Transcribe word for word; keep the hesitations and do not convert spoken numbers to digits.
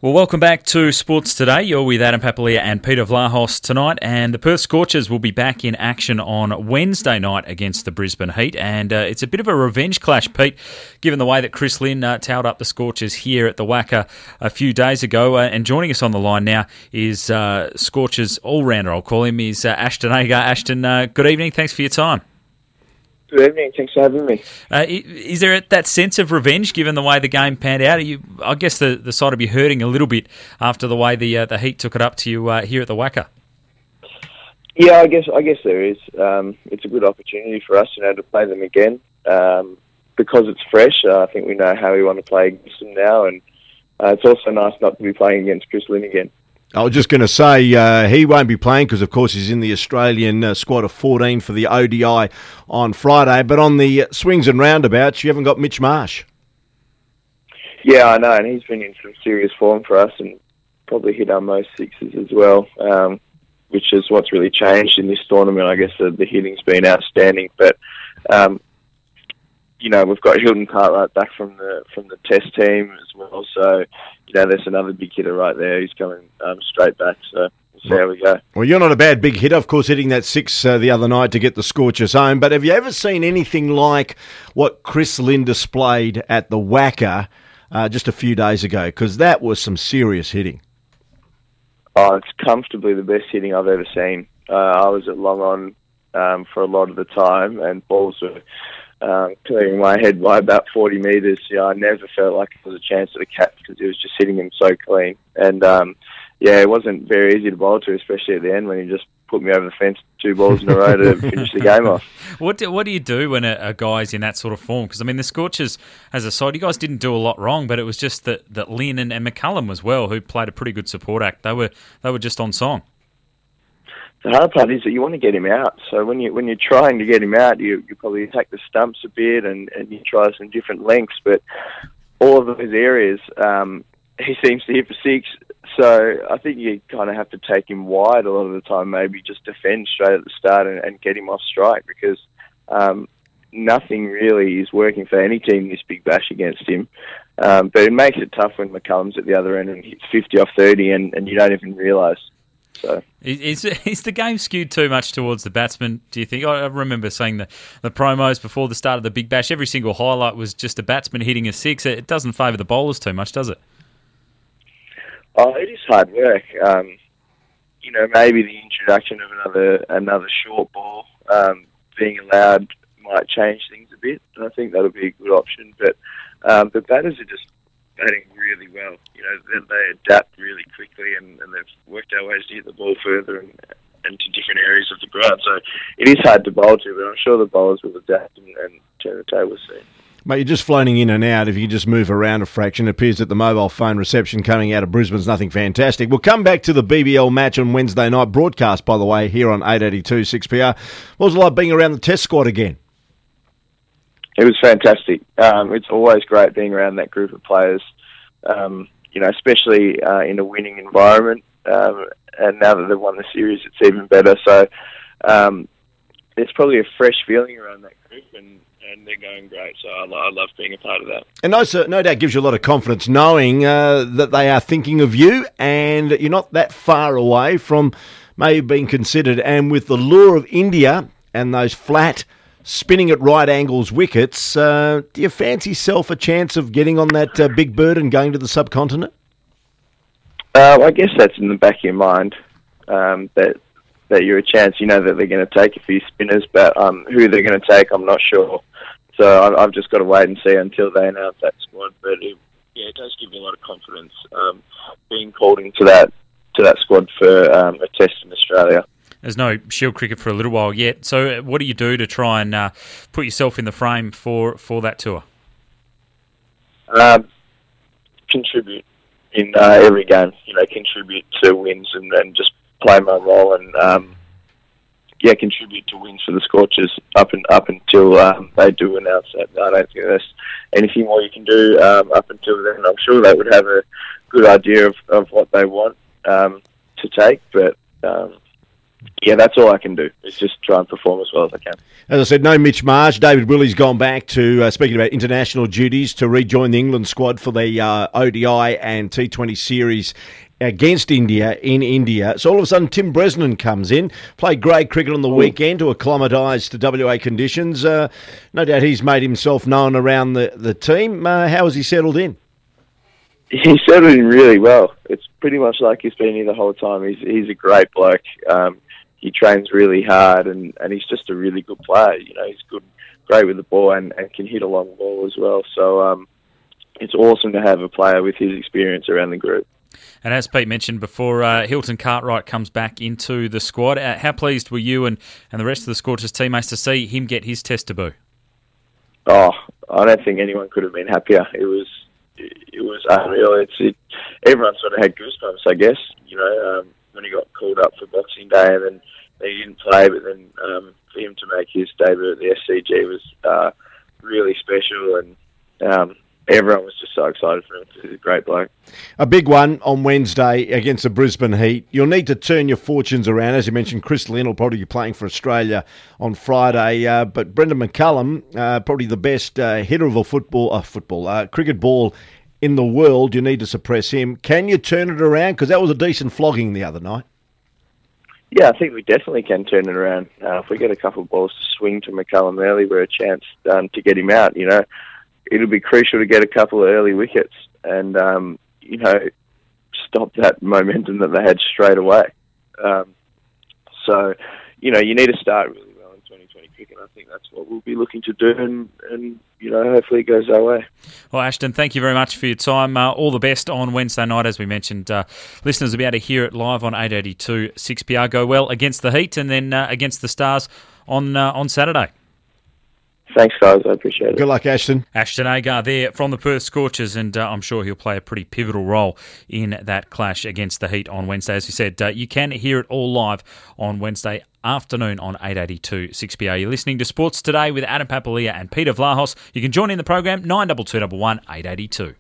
Well, welcome back to Sports Today. You're with Adam Papalia and Peter Vlahos tonight, and the Perth Scorchers will be back in action on Wednesday night against the Brisbane Heat, and uh, it's a bit of a revenge clash, Pete, given the way that Chris Lynn uh, towed up the Scorchers here at the Wacker a few days ago. Uh, and joining us on the line now is uh, Scorchers all-rounder, I'll call him, is uh, Ashton Agar. Ashton, uh, good evening. Thanks for your time. Good evening. Thanks for having me. Uh, is there that sense of revenge given the way the game panned out? Are you, I guess the, the side will be hurting a little bit after the way the uh, the Heat took it up to you uh, here at the Wacker. Yeah, I guess I guess there is. Um, it's a good opportunity for us, you know, to play them again um, because it's fresh. Uh, I think we know how we want to play against them now, and uh, it's also nice not to be playing against Chris Lynn again. I was just going to say uh, he won't be playing because, of course, he's in the Australian uh, squad of fourteen for the O D I on Friday. But on the swings and roundabouts, you haven't got Mitch Marsh. Yeah, I know, and he's been in some serious form for us and probably hit our most sixes as well, um, which is what's really changed in this tournament. I guess the, the hitting's been outstanding, but um, you know, we've got Hilton Cartwright back from the from the Test team as well, so you know, there's another big hitter right there. He's coming um, straight back, so we'll see how we go. Well, you're not a bad big hitter, of course, hitting that six uh, the other night to get the Scorchers home, but have you ever seen anything like what Chris Lynn displayed at the Wacker uh, just a few days ago? Because that was some serious hitting. Oh, it's comfortably the best hitting I've ever seen. Uh, I was at Long On um, for a lot of the time, and balls were Um, clearing my head by about forty metres. You know, I never felt like it was a chance at a catch because it was just hitting him so clean. And, um, yeah, it wasn't very easy to bowl to, especially at the end when he just put me over the fence two balls in a row to finish the game off. What do, what do you do when a, a guy's in that sort of form? Because, I mean, the Scorchers, as a side, you guys didn't do a lot wrong, but it was just that, that Lynn and, and McCullum as well, who played a pretty good support act. They were they were just on song. The hard part is that you want to get him out. So when you when you're trying to get him out, you you probably attack the stumps a bit and, and you try some different lengths. But all of those areas, um, he seems to hit for six. So I think you kind of have to take him wide a lot of the time. Maybe just defend straight at the start and, and get him off strike because um, nothing really is working for any team this big bash against him. Um, but it makes it tough when McCullum's at the other end and hits fifty off thirty, and, and you don't even realise. So. Is, is the game skewed too much towards the batsman, do you think? I remember seeing the, the promos before the start of the Big Bash. Every single highlight was just a batsman hitting a six. It doesn't favour the bowlers too much, does it? Oh, it is hard work. Um, you know, maybe the introduction of another another short ball um, being allowed might change things a bit. I think that'll be a good option. But um, the batters are just batting really well. You know, they, they adapt really quickly and, and they've worked out ways to hit the ball further and, and to different areas of the ground. So it is hard to bowl to, but I'm sure the bowlers will adapt and, and turn the table soon. Mate, you're just floating in and out. If you just move around a fraction, it appears that the mobile phone reception coming out of Brisbane's nothing fantastic. We'll come back to the B B L match on Wednesday night, broadcast, by the way, here on eight eighty-two six P R. What was it like being around the Test squad again? It was fantastic. Um, it's always great being around that group of players, um, you know, especially uh, in a winning environment. Um, and now that they've won the series, it's even better. So um, there's probably a fresh feeling around that group, and, and they're going great. So I, I love being a part of that. And no, sir, no doubt gives you a lot of confidence knowing uh, that they are thinking of you and you're not that far away from maybe being considered. And with the lure of India and those flat spinning at right angles wickets, uh, do you fancy yourself a chance of getting on that uh, big bird and going to the subcontinent? Uh, well, I guess that's in the back of your mind, um, that that you're a chance. You know that they're going to take a few spinners, but um, who they're going to take, I'm not sure. So I've, I've just got to wait and see until they announce that squad. But it, yeah, it does give me a lot of confidence um, being called into that to that squad for um, a test in Australia. There's no Shield cricket for a little while yet. So what do you do to try and uh, put yourself in the frame for, for that tour? Um, contribute in uh, every game. You know, contribute to wins and, and just play my role and um, yeah, contribute to wins for the Scorchers up and up until um, they do announce that. I don't think there's anything more you can do um, up until then. I'm sure they would have a good idea of, of what they want um, to take, but. Um, yeah, that's all I can do. Is just try and perform as well as I can. As I said, no Mitch Marsh. David Willey's gone back to, uh, speaking about international duties, to rejoin the England squad for the uh, O D I and T twenty series against India in India. So all of a sudden, Tim Bresnan comes in, played grade cricket on the weekend to acclimatise to W A conditions. Uh, no doubt he's made himself known around the, the team. Uh, how has he settled in? He settled in really well. It's pretty much like he's been here the whole time. He's he's a great bloke. Um, he trains really hard, and, and he's just a really good player. You know, he's good, great with the ball, and, and can hit a long ball as well. So um, it's awesome to have a player with his experience around the group. And as Pete mentioned before, uh, Hilton Cartwright comes back into the squad. Uh, how pleased were you and, and the rest of the Scorchers teammates to see him get his test debut? Oh, I don't think anyone could have been happier. It was it was unreal. It's it, everyone sort of had goosebumps, I guess. You know, um, when he got called up for Boxing Day, and then he didn't play, but then um, for him to make his debut at the S C G was uh, really special, and um, everyone was just so excited for him. He's a great bloke. A big one on Wednesday against the Brisbane Heat. You'll need to turn your fortunes around. As you mentioned, Chris Lynn will probably be playing for Australia on Friday. Uh, but Brendan McCullum, uh, probably the best uh, hitter of a football, uh, football uh, cricket ball in the world. You need to suppress him. Can you turn it around? Because that was a decent flogging the other night. Yeah, I think we definitely can turn it around. Uh, if we get a couple of balls to swing to McCullum early, we're a chance um, to get him out, you know. It'll be crucial to get a couple of early wickets and, um, you know, stop that momentum that they had straight away. Um, so, you know, you need to start really well in twenty twenty cricket. I think that's what we'll be looking to do, and, and you know, hopefully it goes our way. Well, Ashton, thank you very much for your time. Uh, all the best on Wednesday night, as we mentioned. Uh, listeners will be able to hear it live on eight eighty-two six P R. Go well against the Heat and then uh, against the Stars on uh, on Saturday. Thanks, guys. I appreciate it. Good luck, Ashton. Ashton Agar there from the Perth Scorchers, and uh, I'm sure he'll play a pretty pivotal role in that clash against the Heat on Wednesday. As we said, uh, you can hear it all live on Wednesday afternoon on eight eighty-two six P R. You're listening to Sports Today with Adam Papalia and Peter Vlahos. You can join in the program, nine two two one one, eight eight two.